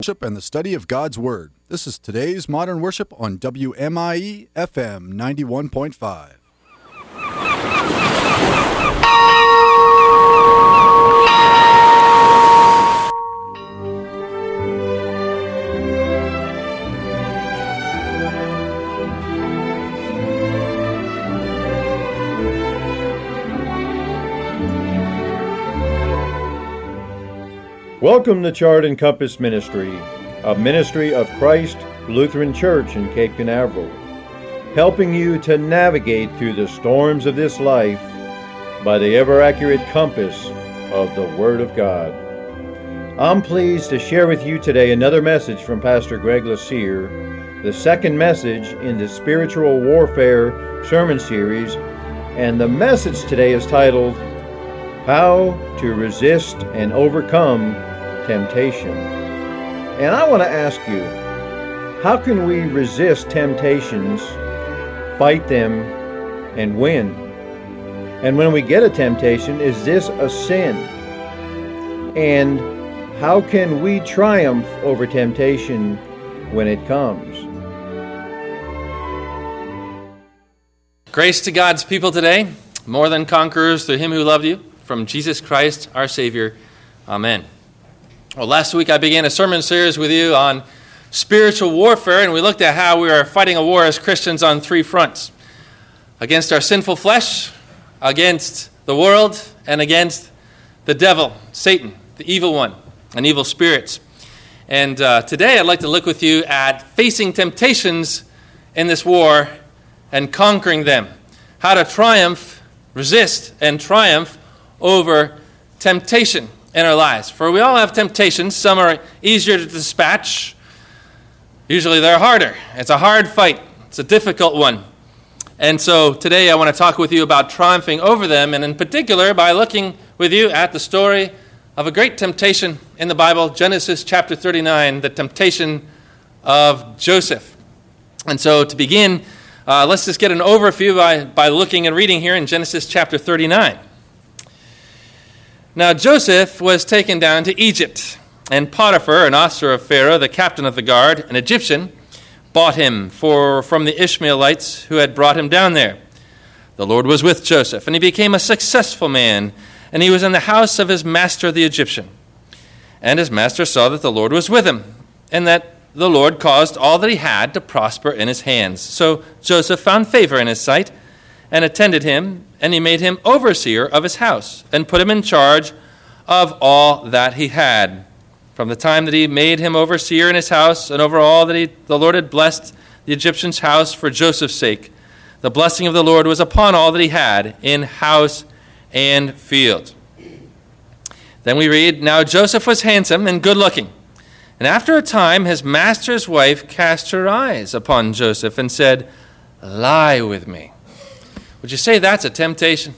Worship and the study of God's Word. This is today's Modern Worship on WMIE FM 91.5. Welcome to Chart and Compass Ministry, a ministry of Christ Lutheran Church in Cape Canaveral, helping you to navigate through the storms of this life by the ever-accurate compass of the Word of God. I'm pleased to share with you today another message from Pastor Greg Lassere, the second message in the Spiritual Warfare sermon series, and the message today is titled, How to Resist and Overcome Temptation. And I want to ask you, how can we resist temptations, fight them, and win? And when we get a temptation, is this a sin? And how can we triumph over temptation when it comes? Grace to God's people today, more than conquerors through Him who loved you, from Jesus Christ our Savior. Amen. Well, last week I began a sermon series with you on spiritual warfare, and we looked at how we are fighting a war as Christians on three fronts: against our sinful flesh, against the world, and against the devil, Satan, the evil one, and evil spirits. And today I'd like to look with you at facing temptations in this war and conquering them. How to triumph, resist, and triumph over temptation in our lives. For we all have temptations. Some are easier to dispatch. Usually they're harder. It's a hard fight. It's a difficult one. And so today I want to talk with you about triumphing over them, and in particular by looking with you at the story of a great temptation in the Bible, Genesis chapter 39, the temptation of Joseph. And so to begin, let's just get an overview by looking and reading here in Genesis chapter 39. Now Joseph was taken down to Egypt, and Potiphar, an officer of Pharaoh, the captain of the guard, an Egyptian, bought him from the Ishmaelites who had brought him down there. The Lord was with Joseph, and he became a successful man, and he was in the house of his master the Egyptian. And his master saw that the Lord was with him, and that the Lord caused all that he had to prosper in his hands. So Joseph found favor in his sight, and attended him, and he made him overseer of his house, and put him in charge of all that he had. From the time that he made him overseer in his house, and over all that the Lord had blessed the Egyptian's house for Joseph's sake, the blessing of the Lord was upon all that he had in house and field. Then we read, Now Joseph was handsome and good-looking, and after a time his master's wife cast her eyes upon Joseph and said, Lie with me. Would you say that's a temptation?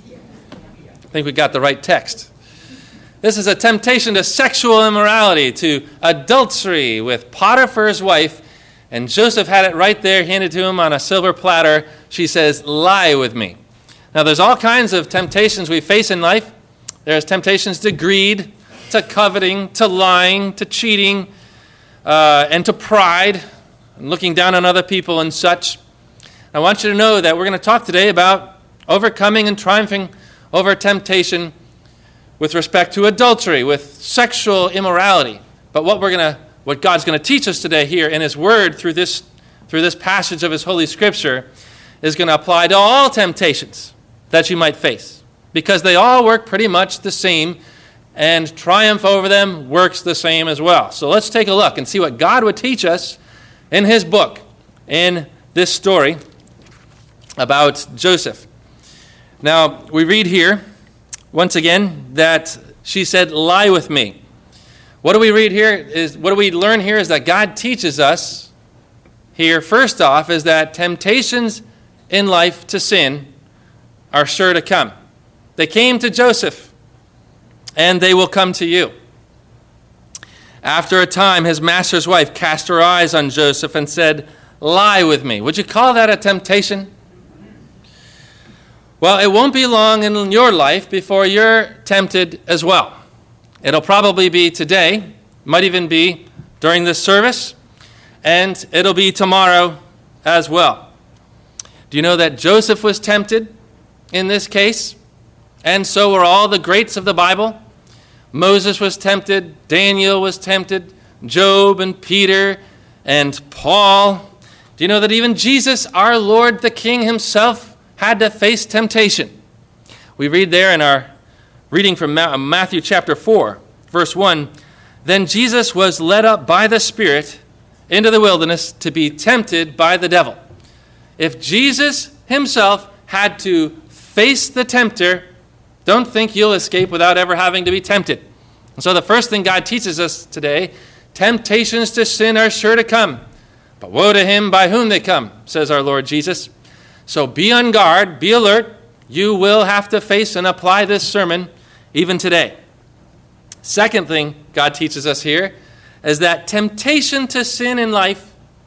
I think we got the right text. This is a temptation to sexual immorality, to adultery with Potiphar's wife, and Joseph had it right there, handed to him on a silver platter. She says, Lie with me. Now there's all kinds of temptations we face in life. There's temptations to greed, to coveting, to lying, to cheating, and to pride, and looking down on other people and such. I want you to know that we're going to talk today about overcoming and triumphing over temptation with respect to adultery, with sexual immorality. But what God's going to teach us today here in His Word through this passage of His Holy Scripture is going to apply to all temptations that you might face, because they all work pretty much the same, and triumph over them works the same as well. So let's take a look and see what God would teach us in His book, in this story about Joseph. Now, we read here, once again, that she said, Lie with me. What do we read here? What do we learn here is that God teaches us here, first off, is that temptations in life to sin are sure to come. They came to Joseph, and they will come to you. After a time, his master's wife cast her eyes on Joseph and said, Lie with me. Would you call that a temptation? Well, it won't be long in your life before you're tempted as well. It'll probably be today, might even be during this service, and it'll be tomorrow as well. Do you know that Joseph was tempted in this case? And so were all the greats of the Bible. Moses was tempted, Daniel was tempted, Job and Peter and Paul. Do you know that even Jesus, our Lord the King himself, had to face temptation? We read there in our reading from Matthew chapter 4, verse 1, "Then Jesus was led up by the Spirit into the wilderness to be tempted by the devil." If Jesus himself had to face the tempter, don't think you'll escape without ever having to be tempted. And so the first thing God teaches us today, temptations to sin are sure to come. But woe to him by whom they come, says our Lord Jesus. So be on guard, be alert. You will have to face and apply this sermon even today. Second thing God teaches us here is that temptation to sin in life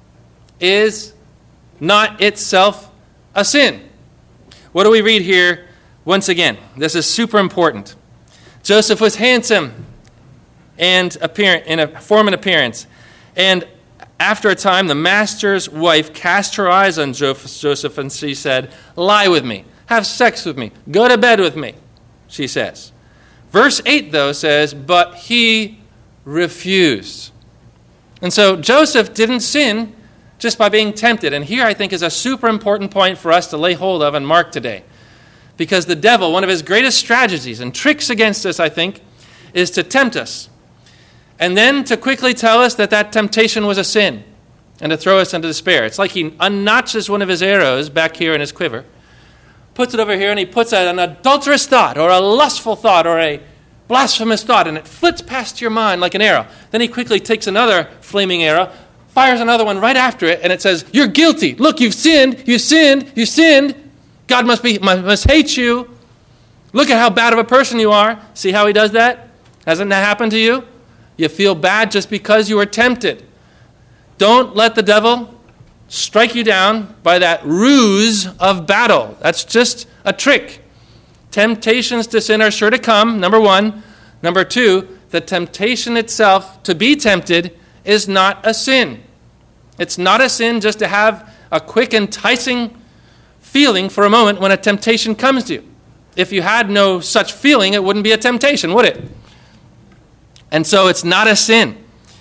is not itself a sin. What do we read here once again? This is super important. Joseph was handsome and in a form and appearance. And after a time, the master's wife cast her eyes on Joseph and she said, "Lie with me, have sex with me, go to bed with me," she says. Verse 8, though, says, "But he refused." And so Joseph didn't sin just by being tempted. And here I think is a super important point for us to lay hold of and mark today. Because the devil, one of his greatest strategies and tricks against us, I think, is to tempt us. And then to quickly tell us that that temptation was a sin and to throw us into despair. It's like he unnotches one of his arrows back here in his quiver, puts it over here, and he puts an adulterous thought or a lustful thought or a blasphemous thought, and it flits past your mind like an arrow. Then he quickly takes another flaming arrow, fires another one right after it, and it says, "You're guilty. Look, you've sinned, you sinned, you sinned. God must hate you. Look at how bad of a person you are." See how he does that? Hasn't that happened to you? You feel bad just because you were tempted. Don't let the devil strike you down by that ruse of battle. That's just a trick. Temptations to sin are sure to come, number one. Number two, the temptation itself to be tempted is not a sin. It's not a sin just to have a quick, enticing feeling for a moment when a temptation comes to you. If you had no such feeling, it wouldn't be a temptation, would it? And so it's not a sin.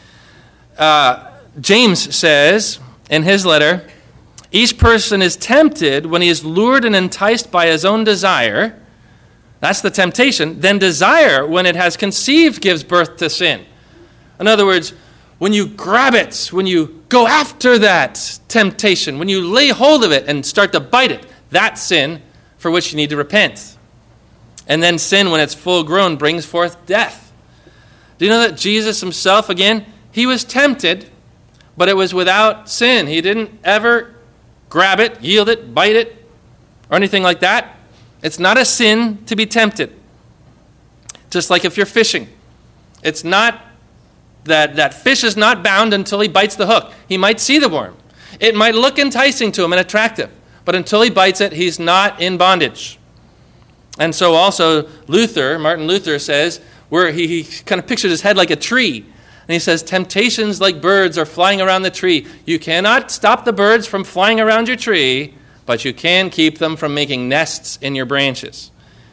James says in his letter, each person is tempted when he is lured and enticed by his own desire. That's the temptation. Then desire, when it has conceived, gives birth to sin. In other words, when you grab it, when you go after that temptation, when you lay hold of it and start to bite it, that's sin for which you need to repent. And then sin, when it's full grown, brings forth death. Do you know that Jesus himself, again, he was tempted, but it was without sin. He didn't ever grab it, yield it, bite it, or anything like that. It's not a sin to be tempted. Just like if you're fishing. It's not that fish is not bound until he bites the hook. He might see the worm. It might look enticing to him and attractive, but until he bites it, he's not in bondage. And so also Martin Luther says, where he kind of pictures his head like a tree. And he says, temptations like birds are flying around the tree. You cannot stop the birds from flying around your tree, but you can keep them from making nests in your branches.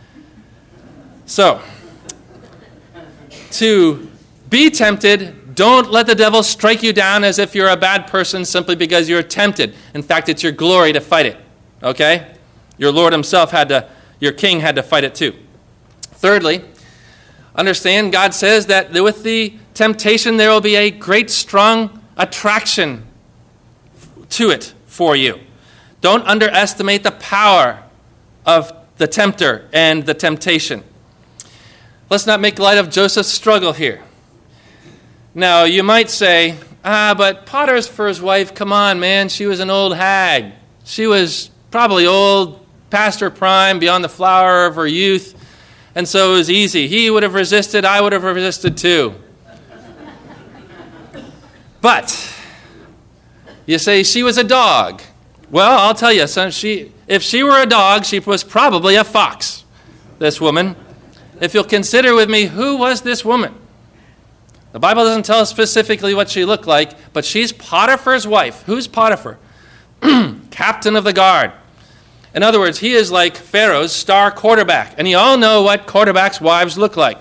So, to be tempted, don't let the devil strike you down as if you're a bad person simply because you're tempted. In fact, it's your glory to fight it. Okay? Your Lord himself your king had to fight it too. Thirdly, understand God says that with the temptation there will be a great strong attraction to it for you. Don't underestimate the power of the tempter and the temptation. Let's not make light of Joseph's struggle here. Now, you might say, but Potiphar's wife, come on, man, she was an old hag. She was probably old, past her prime, beyond the flower of her youth, and so it was easy. He would have resisted, I would have resisted too. But, you say she was a dog. Well, I'll tell you, if she were a dog, she was probably a fox, this woman. If you'll consider with me, who was this woman? The Bible doesn't tell us specifically what she looked like, but she's Potiphar's wife. Who's Potiphar? Captain of the guard. In other words, he is like Pharaoh's star quarterback. And you all know what quarterbacks' wives look like.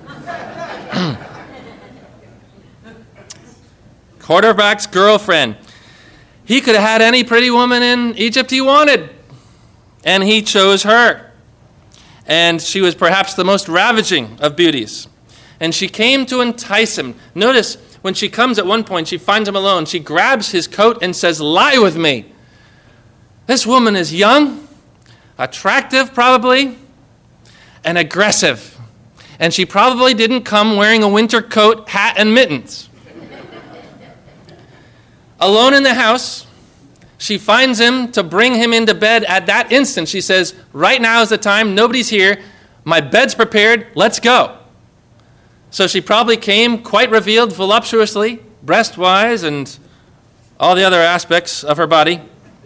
Quarterback's girlfriend. He could have had any pretty woman in Egypt he wanted. And he chose her. And she was perhaps the most ravaging of beauties. And she came to entice him. Notice, when she comes at one point, she finds him alone. She grabs his coat and says, "Lie with me." This woman is young, attractive probably, and aggressive. And she probably didn't come wearing a winter coat, hat, and mittens. Alone in the house, she finds him to bring him into bed at that instant. She says, "Right now is the time. Nobody's here. My bed's prepared. Let's go." So she probably came quite revealed voluptuously, breast-wise, and all the other aspects of her body.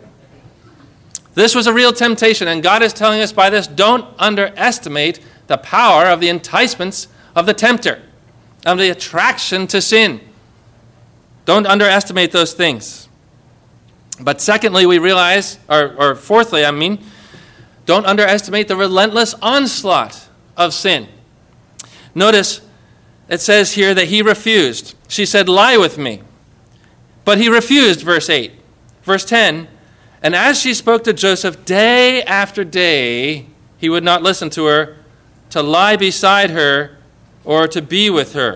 This was a real temptation, and God is telling us by this, don't underestimate the power of the enticements of the tempter, of the attraction to sin. Don't underestimate those things. But secondly, we realize, or fourthly, don't underestimate the relentless onslaught of sin. Notice, it says here that he refused. She said, "Lie with me." But he refused, verse 8. Verse 10, and as she spoke to Joseph day after day, he would not listen to her, to lie beside her, or to be with her.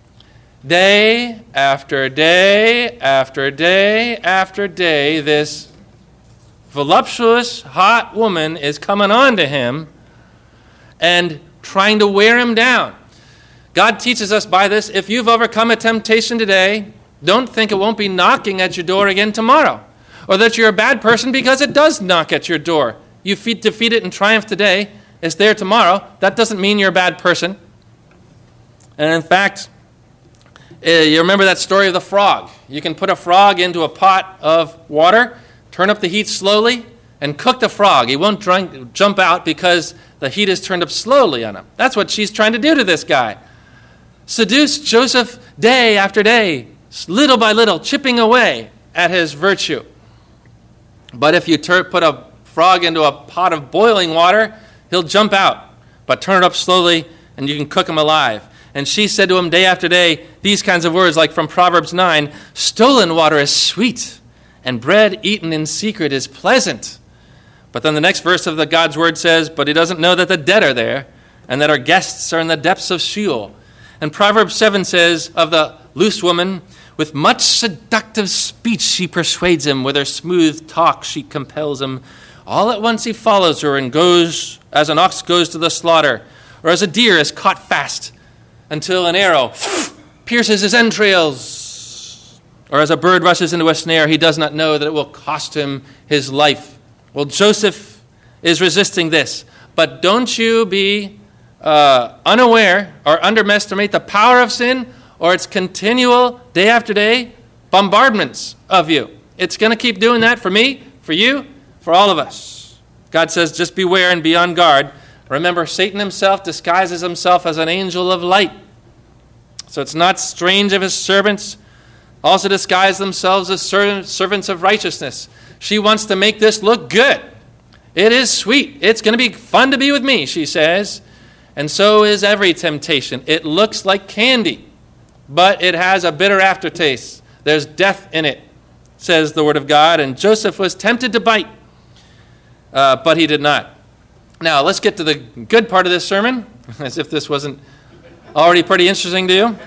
Day after day after day after day, this voluptuous, hot woman is coming on to him and trying to wear him down. God teaches us by this, if you've overcome a temptation today, don't think it won't be knocking at your door again tomorrow, or that you're a bad person because it does knock at your door. You defeat it in triumph today, it's there tomorrow. That doesn't mean you're a bad person. And in fact, you remember that story of the frog. You can put a frog into a pot of water, turn up the heat slowly, and cook the frog. He won't jump out because the heat is turned up slowly on him. That's what she's trying to do to this guy. Seduce Joseph day after day, little by little, chipping away at his virtue. But if you put a frog into a pot of boiling water, he'll jump out. But turn it up slowly, and you can cook him alive. And she said to him day after day these kinds of words, like from Proverbs 9, "Stolen water is sweet, and bread eaten in secret is pleasant." But then the next verse of the God's word says, "But he doesn't know that the dead are there, and that our guests are in the depths of Sheol." And Proverbs 7 says of the loose woman, "With much seductive speech she persuades him, with her smooth talk she compels him. All at once he follows her and goes as an ox goes to the slaughter, or as a deer is caught fast, until an arrow pierces his entrails, or as a bird rushes into a snare, he does not know that it will cost him his life." Well, Joseph is resisting this, but don't you be unaware or underestimate the power of sin or its continual, day after day, bombardments of you. It's going to keep doing that for me, for you, for all of us. God says, just beware and be on guard. Remember, Satan himself disguises himself as an angel of light. So it's not strange if his servants also disguise themselves as servants of righteousness. She wants to make this look good. It is sweet. It's going to be fun to be with me, she says. And so is every temptation. It looks like candy, but it has a bitter aftertaste. There's death in it, says the Word of God. And Joseph was tempted to bite, but he did not. Now, let's get to the good part of this sermon, as if this wasn't already pretty interesting to you.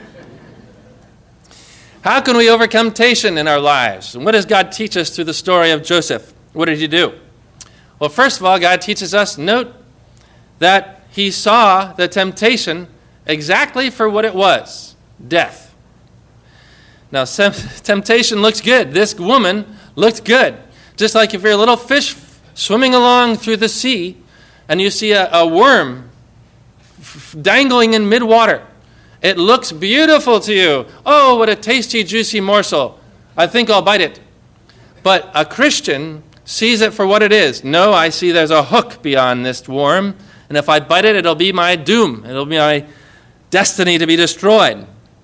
How can we overcome temptation in our lives? And what does God teach us through the story of Joseph? What did he do? Well, first of all, God teaches us, note that he saw the temptation exactly for what it was, death. Now, temptation looks good. This woman looked good. Just like if you're a little fish swimming along through the sea and you see a worm dangling in mid-water. It looks beautiful to you. Oh, what a tasty, juicy morsel. I think I'll bite it. But a Christian sees it for what it is. No, I see there's a hook beyond this worm, and if I bite it, it'll be my doom. It'll be my destiny to be destroyed.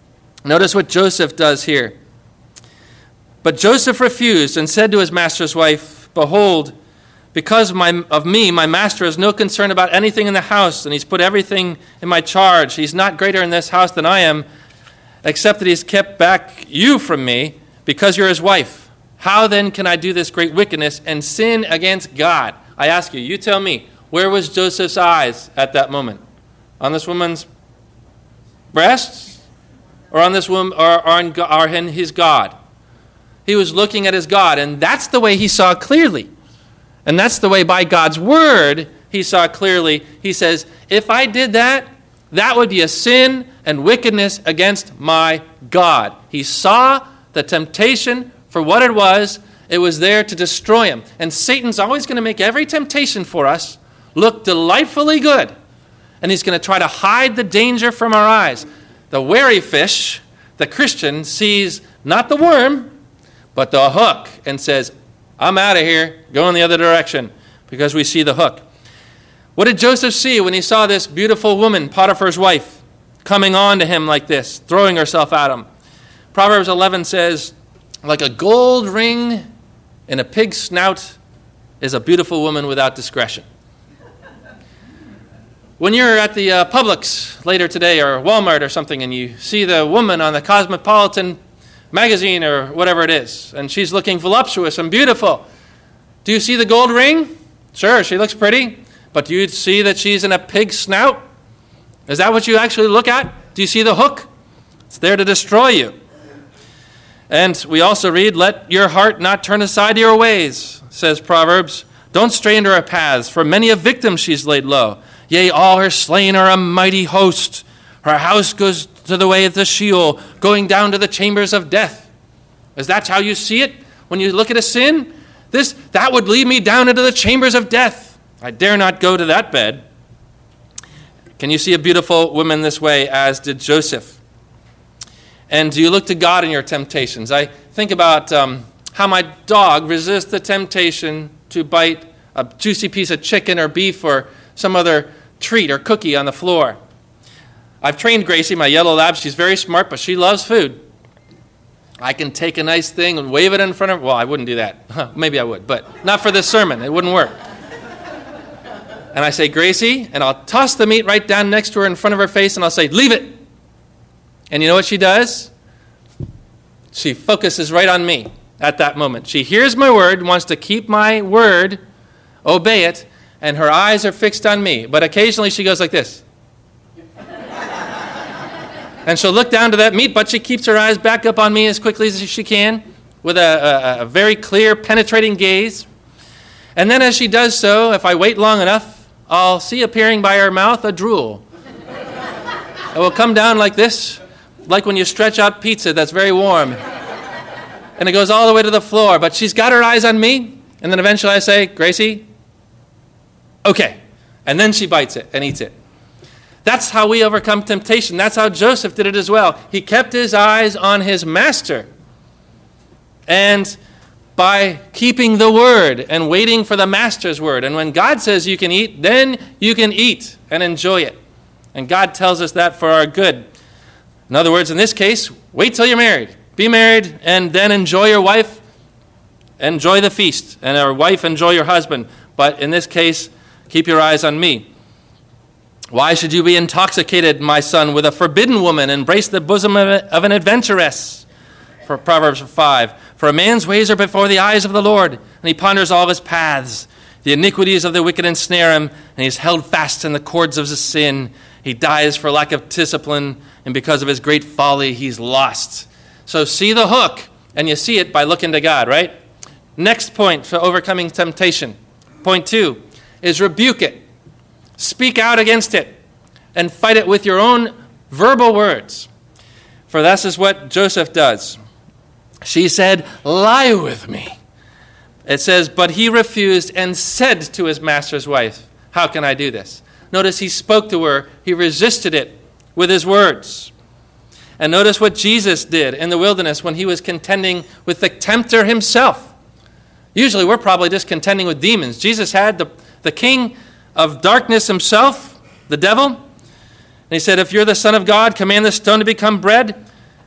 Notice what Joseph does here. But Joseph refused and said to his master's wife, "Behold, because of me, my master has no concern about anything in the house, and he's put everything in my charge. He's not greater in this house than I am, except that he's kept back you from me, because you're his wife. How then can I do this great wickedness and sin against God?" I ask you, you tell me, where was Joseph's eyes at that moment? On this woman's breasts? Or on this woman, or on his God? He was looking at his God, and that's the way he saw clearly. And that's the way by God's word he saw clearly. He says, if I did that, that would be a sin and wickedness against my God. He saw the temptation for what it was. It was there to destroy him. And Satan's always going to make every temptation for us look delightfully good. And he's going to try to hide the danger from our eyes. The wary fish, the Christian, sees not the worm, but the hook, and says, I'm out of here, going the other direction, because we see the hook. What did Joseph see when he saw this beautiful woman, Potiphar's wife, coming on to him like this, throwing herself at him? Proverbs 11 says, like a gold ring in a pig's snout is a beautiful woman without discretion. When you're at the Publix later today, or Walmart or something, and you see the woman on the Cosmopolitan magazine or whatever it is, and she's looking voluptuous and beautiful, do you see the gold ring? Sure, she looks pretty, but do you see that she's in a pig's snout? Is that what you actually look at? Do you see the hook? It's there to destroy you. And we also read, let your heart not turn aside to your ways, says Proverbs. Don't stray into her paths, for many a victim she's laid low. Yea, all her slain are a mighty host. Her house goes to the way of the Sheol, going down to the chambers of death. Is that how you see it when you look at a sin? That would lead me down into the chambers of death. I dare not go to that bed. Can you see a beautiful woman this way, as did Joseph? And do you look to God in your temptations? I think about how my dog resists the temptation to bite a juicy piece of chicken or beef or some other treat or cookie on the floor. I've trained Gracie, my yellow lab. She's very smart, but she loves food. I can take a nice thing and wave it in front of her. Well, I wouldn't do that. Maybe I would, but not for this sermon. It wouldn't work. And I say, Gracie, and I'll toss the meat right down next to her in front of her face, and I'll say, leave it. And you know what she does? She focuses right on me at that moment. She hears my word, wants to keep my word, obey it, and her eyes are fixed on me. But occasionally she goes like this. And she'll look down to that meat, but she keeps her eyes back up on me as quickly as she can with a very clear, penetrating gaze. And then as she does so, if I wait long enough, I'll see appearing by her mouth a drool. It will come down like this, like when you stretch out pizza that's very warm. And it goes all the way to the floor. But she's got her eyes on me, and then eventually I say, Gracie, okay. And then she bites it and eats it. That's how we overcome temptation. That's how Joseph did it as well. He kept his eyes on his master. And by keeping the word and waiting for the master's word. And when God says you can eat, then you can eat and enjoy it. And God tells us that for our good. In other words, in this case, wait till you're married. Be married and then enjoy your wife. Enjoy the feast. And our wife, enjoy your husband. But in this case, keep your eyes on me. Why should you be intoxicated, my son, with a forbidden woman? Embrace the bosom of an adventuress. For Proverbs 5. For a man's ways are before the eyes of the Lord, and he ponders all of his paths. The iniquities of the wicked ensnare him, and he is held fast in the cords of his sin. He dies for lack of discipline, and because of his great folly, he's lost. So see the hook, and you see it by looking to God, right? Next point for overcoming temptation. Point 2 is rebuke it. Speak out against it and fight it with your own verbal words. For this is what Joseph does. She said, lie with me. It says, but he refused and said to his master's wife, how can I do this? Notice he spoke to her. He resisted it with his words. And notice what Jesus did in the wilderness when he was contending with the tempter himself. Usually we're probably just contending with demons. Jesus had the king of darkness himself, the devil. And he said, if you're the Son of God, command this stone to become bread.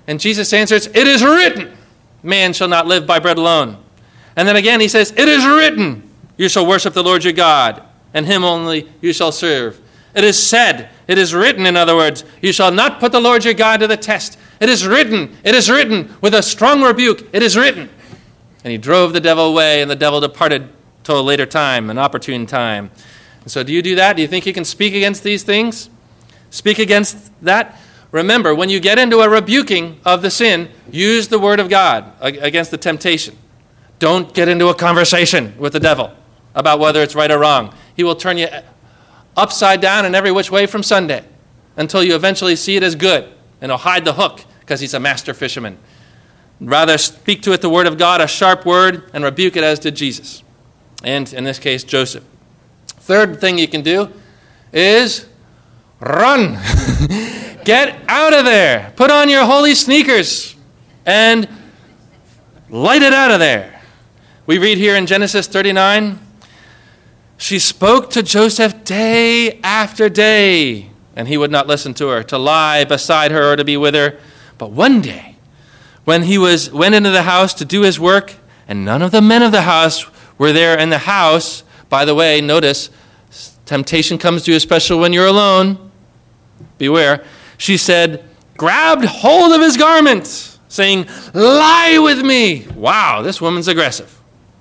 And Jesus answers, it is written, man shall not live by bread alone. And then again he says, it is written, you shall worship the Lord your God, and him only you shall serve. It is said, it is written, in other words, you shall not put the Lord your God to the test. It is written, with a strong rebuke, it is written. And he drove the devil away, and the devil departed till a later time, an opportune time. And so do you do that? Do you think you can speak against these things? Speak against that? Remember, when you get into a rebuking of the sin, use the word of God against the temptation. Don't get into a conversation with the devil about whether it's right or wrong. He will turn you upside down and every which way from Sunday until you eventually see it as good, and he'll hide the hook because he's a master fisherman. Rather speak to it the word of God, a sharp word, and rebuke it as did Jesus. And in this case, Joseph. Third thing you can do is run. Get out of there. Put on your holy sneakers and light it out of there. We read here in Genesis 39, she spoke to Joseph day after day, and he would not listen to her, to lie beside her or to be with her. But one day, when he went into the house to do his work, and none of the men of the house were there in the house. By the way, notice, temptation comes to you, especially when you're alone. Beware. She said, grabbed hold of his garment, saying, lie with me. Wow, this woman's aggressive.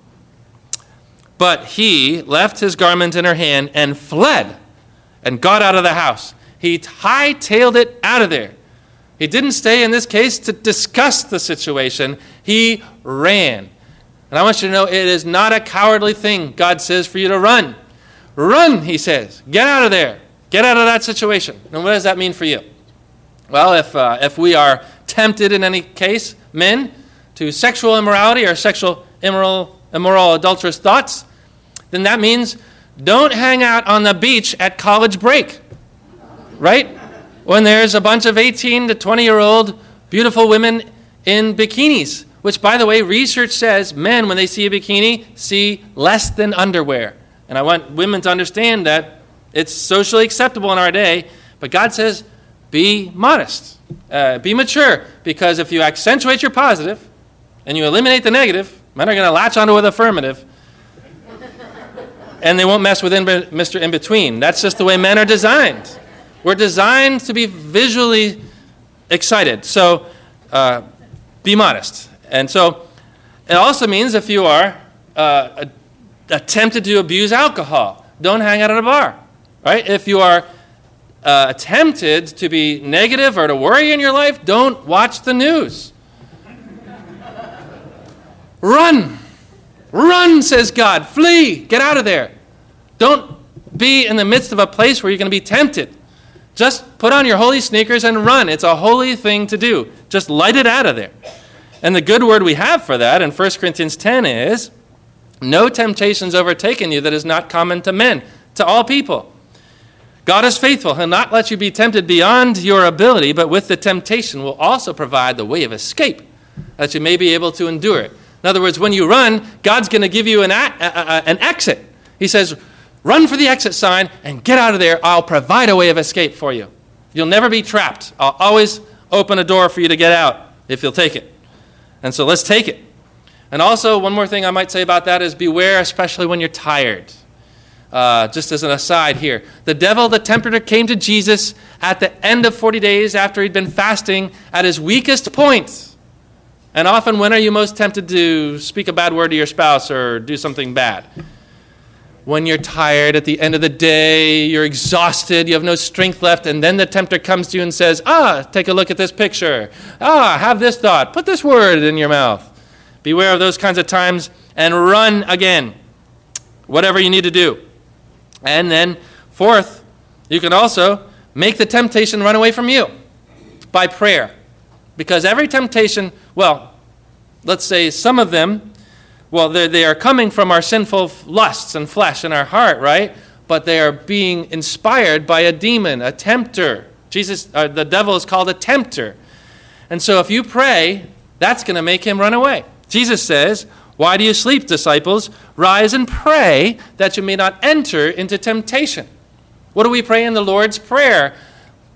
But he left his garment in her hand and fled and got out of the house. He hightailed it out of there. He didn't stay, in this case, to discuss the situation. He ran. And I want you to know, it is not a cowardly thing, God says, for you to run. Run, he says. Get out of there. Get out of that situation. And what does that mean for you? Well, if we are tempted in any case, men, to sexual immorality or sexual immoral, adulterous thoughts, then that means don't hang out on the beach at college break, right? When there's a bunch of 18 to 20-year-old beautiful women in bikinis, which, by the way, research says men, when they see a bikini, see less than underwear. And I want women to understand that it's socially acceptable in our day, but God says, be modest, be mature, because if you accentuate your positive and you eliminate the negative, men are going to latch onto the affirmative, and they won't mess with Mr. In-Between. That's just the way men are designed. We're designed to be visually excited, so be modest. And so it also means if you are tempted to abuse alcohol, don't hang out at a bar, right? If you are tempted to be negative or to worry in your life, don't watch the news. Run. Run, says God. Flee. Get out of there. Don't be in the midst of a place where you're going to be tempted. Just put on your holy sneakers and run. It's a holy thing to do. Just light it out of there. And the good word we have for that in 1 Corinthians 10 is, no temptation's overtaken you that is not common to men, to all people. God is faithful. He'll not let you be tempted beyond your ability, but with the temptation will also provide the way of escape, that you may be able to endure it. In other words, when you run, God's going to give you an exit. He says, run for the exit sign and get out of there. I'll provide a way of escape for you. You'll never be trapped. I'll always open a door for you to get out if you'll take it. And so let's take it. And also, one more thing I might say about that is beware, especially when you're tired. Just as an aside here, the devil, the tempter, came to Jesus at the end of 40 days after he'd been fasting at his weakest point. And often, when are you most tempted to speak a bad word to your spouse or do something bad? When you're tired at the end of the day, you're exhausted, you have no strength left, and then the tempter comes to you and says, take a look at this picture. Have this thought. Put this word in your mouth. Beware of those kinds of times and run again. Whatever you need to do. And then, fourth, you can also make the temptation run away from you by prayer. Because every temptation, well, let's say some of them, well, they are coming from our sinful lusts and flesh in our heart, right? But they are being inspired by a demon, a tempter. The devil is called a tempter. And so if you pray, that's going to make him run away. Jesus says, why do you sleep, disciples? Rise and pray that you may not enter into temptation. What do we pray in the Lord's Prayer?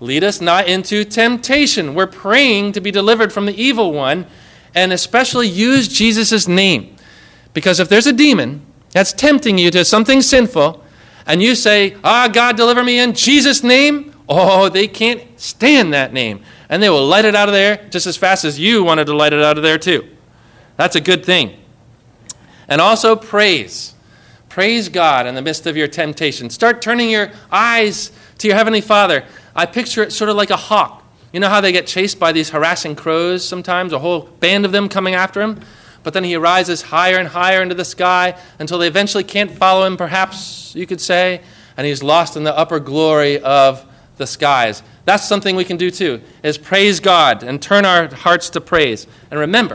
lead us not into temptation. We're praying to be delivered from the evil one, and especially use Jesus' name. Because if there's a demon that's tempting you to something sinful, and you say, God, deliver me in Jesus' name, they can't stand that name. And they will light it out of there just as fast as you wanted to light it out of there too. That's a good thing. And also praise. Praise God in the midst of your temptation. Start turning your eyes to your Heavenly Father. I picture it sort of like a hawk. You know how they get chased by these harassing crows sometimes, a whole band of them coming after him? But then he rises higher and higher into the sky until they eventually can't follow him, perhaps you could say, and he's lost in the upper glory of the skies. That's something we can do too, is praise God and turn our hearts to praise. And remember,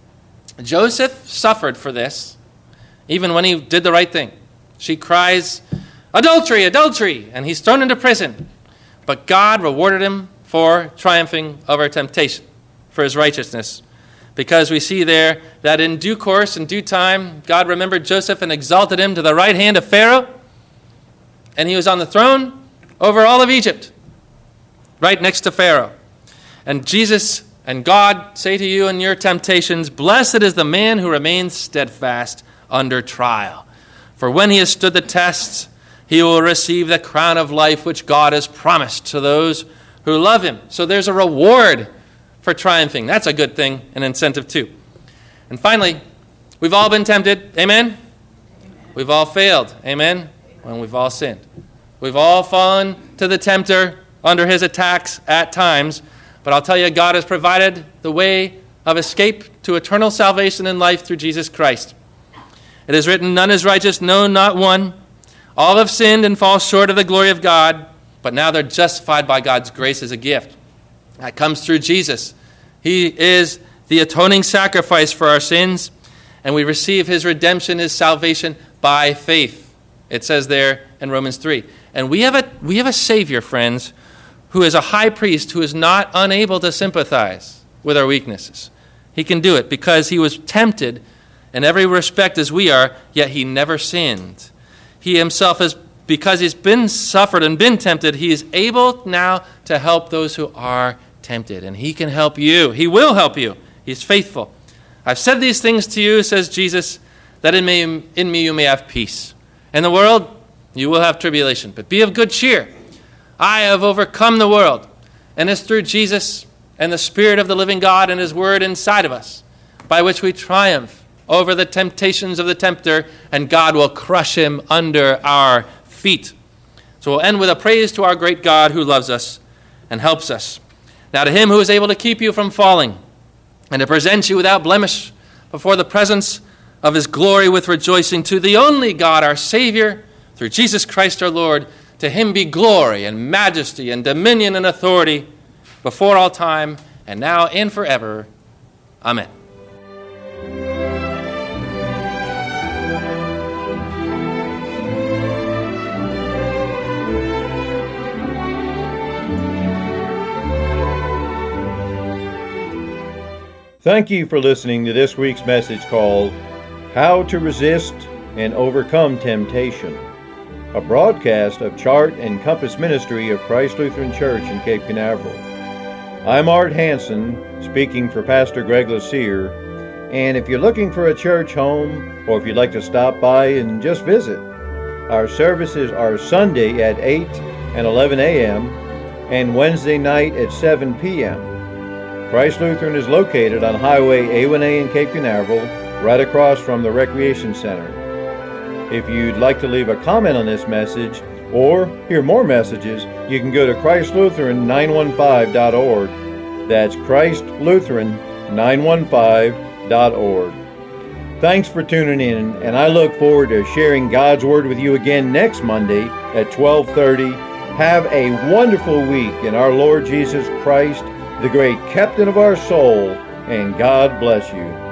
Joseph suffered for this, even when he did the right thing. She cries, adultery, adultery, and he's thrown into prison. But God rewarded him for triumphing over temptation, for his righteousness. Because we see there that in due course, in due time, God remembered Joseph and exalted him to the right hand of Pharaoh. And he was on the throne over all of Egypt, right next to Pharaoh. And Jesus and God say to you in your temptations, blessed is the man who remains steadfast under trial. For when he has stood the test, he will receive the crown of life which God has promised to those who love him. So there's a reward for triumphing. That's a good thing, an incentive too. And finally, we've all been tempted. Amen? We've all failed. Amen? And we've all sinned. We've all fallen to the tempter under his attacks at times. But I'll tell you, God has provided the way of escape to eternal salvation and life through Jesus Christ. It is written, none is righteous, no, not one. All have sinned and fall short of the glory of God, but now they're justified by God's grace as a gift. That comes through Jesus. He is the atoning sacrifice for our sins, and we receive his redemption, his salvation by faith. It says there in Romans 3. And we have a Savior, friends, who is a high priest who is not unable to sympathize with our weaknesses. He can do it because he was tempted in every respect as we are, yet he never sinned. He himself is, because he's been suffered and been tempted, he is able now to help those who are tempted. And he can help you. He will help you. He's faithful. I've said these things to you, says Jesus, that in me you may have peace. In the world you will have tribulation, but be of good cheer. I have overcome the world. And it's through Jesus and the Spirit of the living God and his word inside of us, by which we triumph over the temptations of the tempter, and God will crush him under our feet. So we'll end with a praise to our great God who loves us and helps us. Now to him who is able to keep you from falling and to present you without blemish before the presence of his glory with rejoicing, to the only God, our Savior, through Jesus Christ our Lord, to him be glory and majesty and dominion and authority before all time and now and forever. Amen. Thank you for listening to this week's message called How to Resist and Overcome Temptation, a broadcast of Chart and Compass Ministry of Christ Lutheran Church in Cape Canaveral. I'm Art Hansen, speaking for Pastor Greg Lassier, and if you're looking for a church home, or if you'd like to stop by and just visit, our services are Sunday at 8 and 11 a.m. and Wednesday night at 7 p.m. Christ Lutheran is located on Highway A1A in Cape Canaveral, right across from the Recreation Center. If you'd like to leave a comment on this message or hear more messages, you can go to ChristLutheran915.org. That's ChristLutheran915.org. Thanks for tuning in, and I look forward to sharing God's Word with you again next Monday at 12:30. Have a wonderful week in our Lord Jesus Christ, the great captain of our soul, and God bless you.